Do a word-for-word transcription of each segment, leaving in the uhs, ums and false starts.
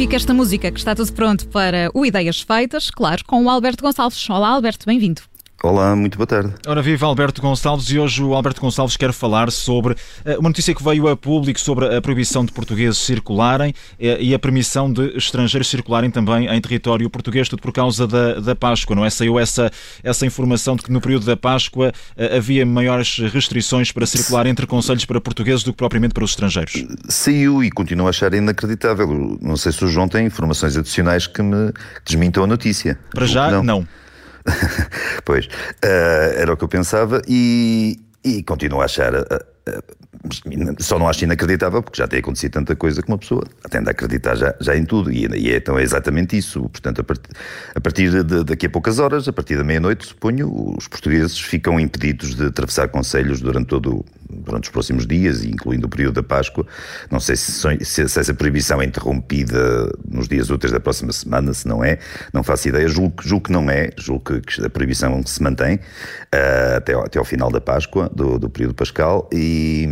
fica esta música que está tudo pronto para o Ideias Feitas, claro, com o Alberto Gonçalves. Olá, Alberto, bem-vindo. Olá, muito boa tarde. Ora, viva Alberto Gonçalves, e hoje o Alberto Gonçalves quer falar sobre uma notícia que veio a público sobre a proibição de portugueses circularem e a permissão de estrangeiros circularem também em território português, tudo por causa da, da Páscoa, não é? Saiu essa, essa informação de que no período da Páscoa havia maiores restrições para circular entre concelhos para portugueses do que propriamente para os estrangeiros. Saiu e continuo a achar inacreditável. Não sei se o João tem informações adicionais que me desmintam a notícia. Para já, não. não. Pois, uh, era o que eu pensava e, e continuo a achar, uh, uh, só não acho inacreditável porque já tem acontecido tanta coisa que uma pessoa tende a acreditar já, já em tudo e, e é, então é exatamente isso. Portanto, a, part, a partir de daqui a poucas horas, a partir da meia-noite, suponho, os portugueses ficam impedidos de atravessar concelhos durante todo durante os próximos dias, incluindo o período da Páscoa. Não sei se, se, se essa proibição é interrompida nos dias úteis da próxima semana, se não é, não faço ideia, julgo, julgo que não é, julgo que, que a proibição se mantém uh, até, até ao final da Páscoa, do, do período pascal e...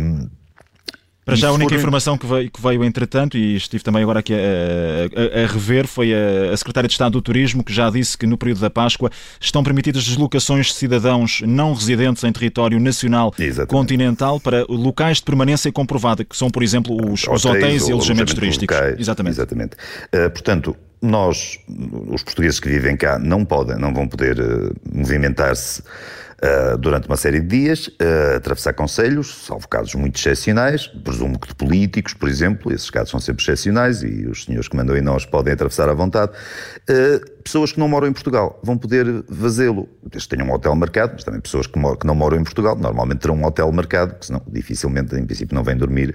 Para já a única informação que veio, que veio entretanto, e estive também agora aqui a, a, a rever, foi a, a Secretária de Estado do Turismo, que já disse que no período da Páscoa estão permitidas deslocações de cidadãos não residentes em território nacional Exatamente. continental para locais de permanência comprovada, que são, por exemplo, os, os hotéis, hotéis e alojamentos turísticos. Locais, exatamente. exatamente. Uh, portanto, nós, os portugueses que vivem cá, não podem, não vão poder uh, movimentar-se Uh, durante uma série de dias, uh, atravessar concelhos, salvo casos muito excepcionais, presumo que de políticos, por exemplo, esses casos são sempre excepcionais e os senhores que mandam em nós podem atravessar à vontade. Uh, pessoas que não moram em Portugal vão poder fazê-lo, desde que tenham um hotel marcado, mas também pessoas que, mor- que não moram em Portugal normalmente terão um hotel marcado, porque senão dificilmente, em princípio, não vêm dormir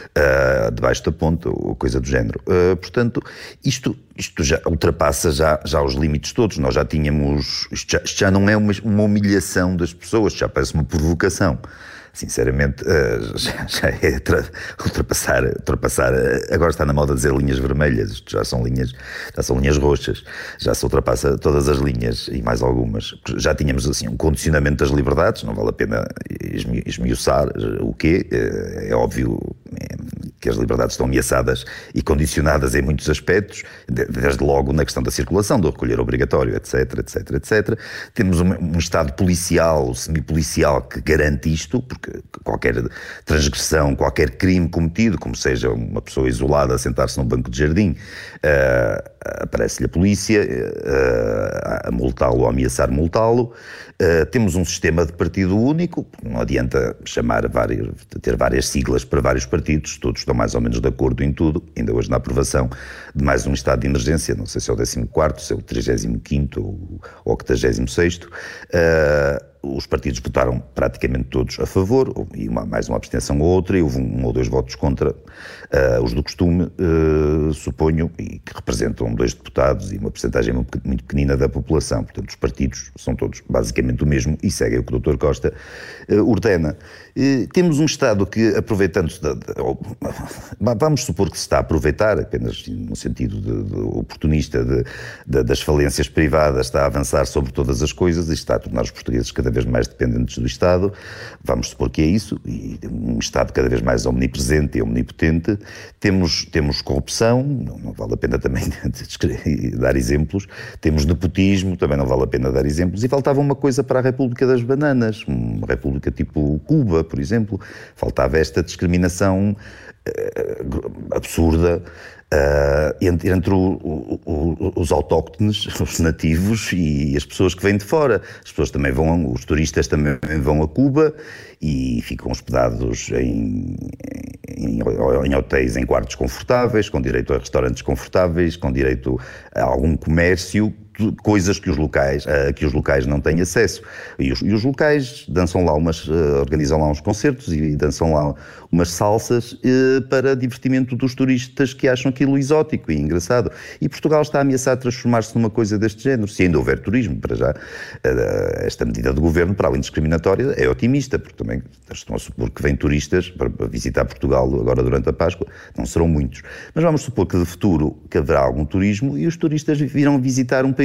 uh, debaixo da ponte ou coisa do género. Uh, portanto, isto, isto já ultrapassa já, já os limites todos. Nós já tínhamos, isto já, isto já não é uma, uma humilhação das pessoas, já parece uma provocação. Sinceramente, uh, já, já é tra- ultrapassar, ultrapassar, uh, agora está na moda dizer linhas vermelhas, isto já são linhas, já são linhas roxas, já se ultrapassa todas as linhas e mais algumas. Já tínhamos assim um condicionamento das liberdades, não vale a pena esmi- esmiuçar o quê, uh, é óbvio é, que as liberdades estão ameaçadas e condicionadas em muitos aspectos, desde logo na questão da circulação, do recolher obrigatório, etc, etc, etcétera. Temos um, um Estado policial, semipolicial, que garante isto, porque qualquer transgressão, qualquer crime cometido, como seja uma pessoa isolada a sentar-se num banco de jardim, uh, aparece-lhe a polícia uh, a multá-lo ou a ameaçar multá-lo. Uh, temos um sistema de partido único, não adianta chamar várias, ter várias siglas para vários partidos, todos estão mais ou menos de acordo em tudo, ainda hoje na aprovação de mais um estado de emergência, não sei se é o décimo quarto, se é o trigésimo quinto ou o octagésimo sexto, uh, os partidos votaram praticamente todos a favor, e uma, mais uma abstenção ou outra, e houve um, um ou dois votos contra, uh, os do costume, uh, suponho, e que representam dois deputados e uma percentagem muito, muito pequenina da população. Portanto, os partidos são todos basicamente o mesmo e seguem o que o doutor Costa uh, ordena. Uh, temos um Estado que, aproveitando-se, de, de, vamos supor que se está a aproveitar, apenas no sentido de, de oportunista de, de, das falências privadas, está a avançar sobre todas as coisas e está a tornar os portugueses cada vez mais dependentes do Estado. Vamos supor que é isso, e um Estado cada vez mais omnipresente e omnipotente. Temos, temos corrupção, não, não vale a pena também dar exemplos. Temos nepotismo, também não vale a pena dar exemplos. E faltava uma coisa para a República das Bananas, uma república tipo Cuba, por exemplo. Faltava esta discriminação uh, absurda Uh, entre, entre o, o, o, os autóctones, os nativos e as pessoas que vêm de fora. As pessoas também vão, os turistas também vão a Cuba e ficam hospedados em, em, em hotéis, em quartos confortáveis, com direito a restaurantes confortáveis, com direito a algum comércio, coisas que os locais, uh, que os locais não têm acesso. E os, e os locais dançam lá umas, uh, organizam lá uns concertos e dançam lá umas salsas uh, para divertimento dos turistas que acham aquilo exótico e engraçado. E Portugal está a ameaçar transformar-se numa coisa deste género, se ainda houver turismo. Para já, uh, esta medida do governo, para além de discriminatória, é otimista, porque também estão a supor que vêm turistas para, para visitar Portugal agora durante a Páscoa. Não serão muitos. Mas vamos supor que de futuro que haverá algum turismo e os turistas virão visitar um país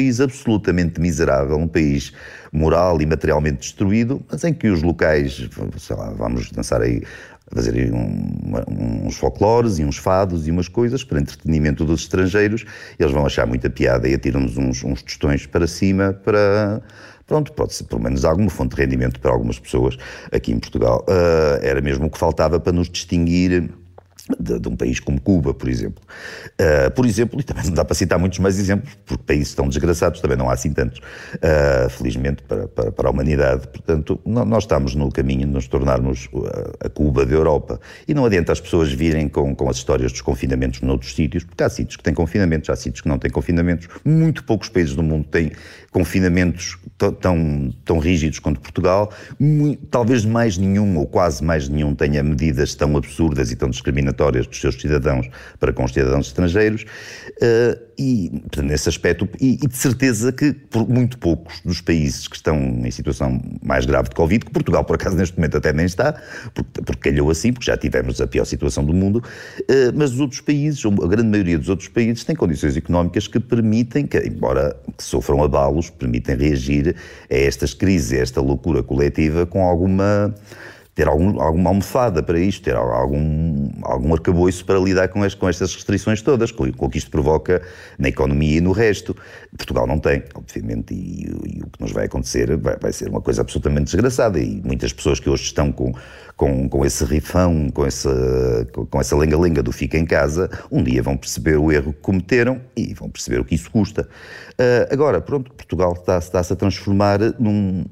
país absolutamente miserável, um país moral e materialmente destruído, mas em que os locais, sei lá, vamos dançar aí, fazer aí um, uns folclores e uns fados e umas coisas para entretenimento dos estrangeiros, eles vão achar muita piada e atiram-nos uns, uns tostões para cima para... Pronto, pode ser pelo menos alguma fonte de rendimento para algumas pessoas aqui em Portugal. Uh, era mesmo o que faltava para nos distinguir de, de um país como Cuba, por exemplo. Uh, por exemplo, e também não dá para citar muitos mais exemplos, porque países tão desgraçados também não há assim tantos, uh, felizmente para, para, para a humanidade. Portanto, nós estamos no caminho de nos tornarmos a Cuba da Europa. E não adianta as pessoas virem com, com as histórias dos confinamentos noutros sítios, porque há sítios que têm confinamentos, há sítios que não têm confinamentos. Muito poucos países do mundo têm confinamentos tão, tão rígidos quanto Portugal. Muito, talvez mais nenhum, ou quase mais nenhum, tenha medidas tão absurdas e tão discriminatórias dos seus cidadãos para com os cidadãos estrangeiros. Uh, e, portanto, nesse aspecto, e, e de certeza que por muito poucos dos países que estão em situação mais grave de Covid, que Portugal, por acaso, neste momento até nem está, porque, porque calhou assim, porque já tivemos a pior situação do mundo, uh, mas os outros países, a grande maioria dos outros países, têm condições económicas que permitem, que, embora que sofram abalos, permitem reagir a estas crises, a esta loucura coletiva com alguma... ter algum, alguma almofada para isto, ter algum, algum arcabouço para lidar com, este, com estas restrições todas, com, com o que isto provoca na economia e no resto. Portugal não tem, obviamente, e, e o que nos vai acontecer vai, vai ser uma coisa absolutamente desgraçada, e muitas pessoas que hoje estão com, com, com esse rifão, com essa, com essa lenga-lenga do fica em casa, um dia vão perceber o erro que cometeram e vão perceber o que isso custa. Uh, agora, pronto, Portugal está, está-se a transformar num...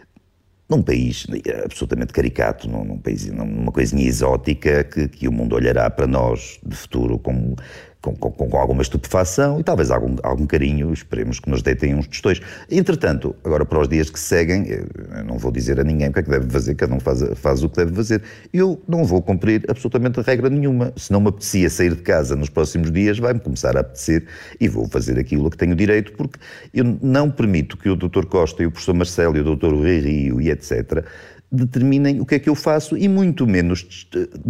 num país absolutamente caricato, num, num país, numa coisinha exótica que, que o mundo olhará para nós de futuro com, com, com, com alguma estupefação e talvez algum, algum carinho, esperemos que nos deitem uns tostões. Entretanto, agora para os dias que seguem, eu não vou dizer a ninguém o que é que deve fazer, cada um faz, faz o que deve fazer. Eu não vou cumprir absolutamente regra nenhuma. Se não me apetecia sair de casa nos próximos dias, vai-me começar a apetecer e vou fazer aquilo a que tenho direito, porque eu não permito que o doutor Costa e o professor Marcelo e o doutor Rui Rio e etcétera determinem o que é que eu faço e muito menos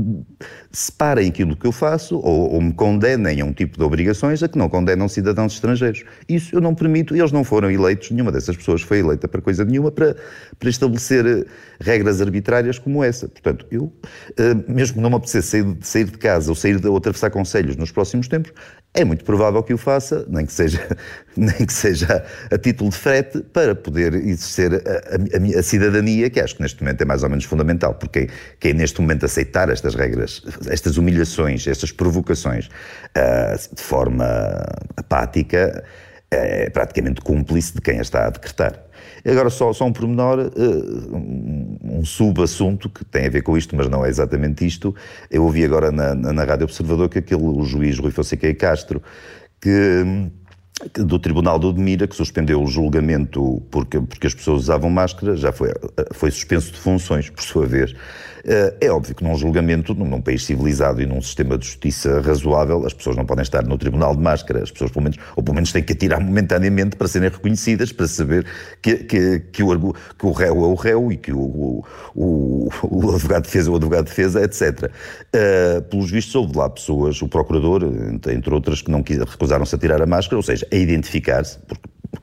separem aquilo que eu faço ou, ou me condenem a um tipo de obrigações a que não condenam cidadãos estrangeiros. Isso eu não permito, eles não foram eleitos, nenhuma dessas pessoas foi eleita para coisa nenhuma, para, para estabelecer regras arbitrárias como essa. Portanto, eu, mesmo que não me apetecesse sair, sair de casa ou sair de, ou atravessar concelhos nos próximos tempos, é muito provável que o faça, nem que seja, nem que seja a título de frete, para poder exercer a, a, a cidadania, que acho que neste momento é mais ou menos fundamental, porque quem neste momento aceitar estas regras, estas humilhações, estas provocações uh, de forma apática, é praticamente cúmplice de quem a está a decretar. Agora só, só um pormenor, uh, um, um sub-assunto que tem a ver com isto, mas não é exatamente isto. Eu ouvi agora na, na, na Rádio Observador que aquele o juiz Rui Fonseca e Castro, que, que do Tribunal de Odmira, que suspendeu o julgamento porque, porque as pessoas usavam máscara, já foi, foi suspenso de funções, por sua vez. É óbvio que num julgamento, num país civilizado e num sistema de justiça razoável, as pessoas não podem estar no tribunal de máscara, as pessoas pelo menos, ou pelo menos têm que atirar momentaneamente para serem reconhecidas, para saber que, que, que, o, que o réu é o réu e que o, o, o advogado de defesa é o advogado de defesa, etcétera. Uh, pelos vistos, houve lá pessoas, o procurador, entre, entre outras, que não recusaram-se a tirar a máscara, ou seja, a identificar-se, porque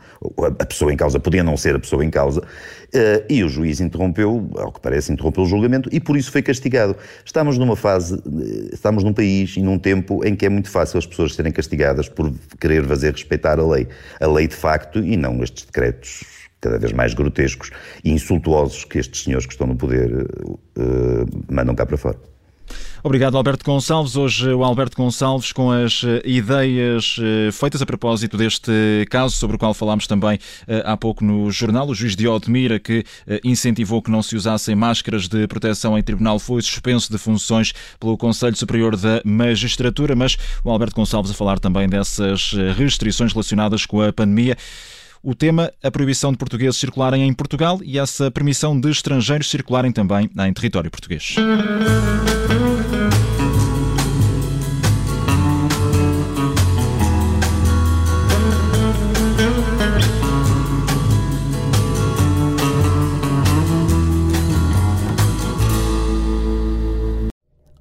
a pessoa em causa podia não ser a pessoa em causa, uh, e o juiz interrompeu, ao que parece, interrompeu o julgamento e por isso foi castigado. Estamos numa fase, estamos num país e num tempo em que é muito fácil as pessoas serem castigadas por querer fazer respeitar a lei. A lei de facto e não estes decretos cada vez mais grotescos e insultuosos que estes senhores que estão no poder uh, mandam cá para fora. Obrigado, Alberto Gonçalves. Hoje o Alberto Gonçalves com as ideias feitas a propósito deste caso, sobre o qual falámos também há pouco no jornal. O juiz de Odmira, que incentivou que não se usassem máscaras de proteção em tribunal, foi suspenso de funções pelo Conselho Superior da Magistratura, mas o Alberto Gonçalves a falar também dessas restrições relacionadas com a pandemia. O tema, a proibição de portugueses circularem em Portugal e essa permissão de estrangeiros circularem também em território português.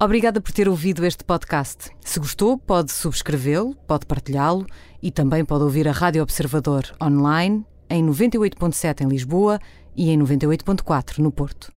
Obrigada por ter ouvido este podcast. Se gostou, pode subscrevê-lo, pode partilhá-lo e também pode ouvir a Rádio Observador online em noventa e oito ponto sete em Lisboa e em noventa e oito ponto quatro no Porto.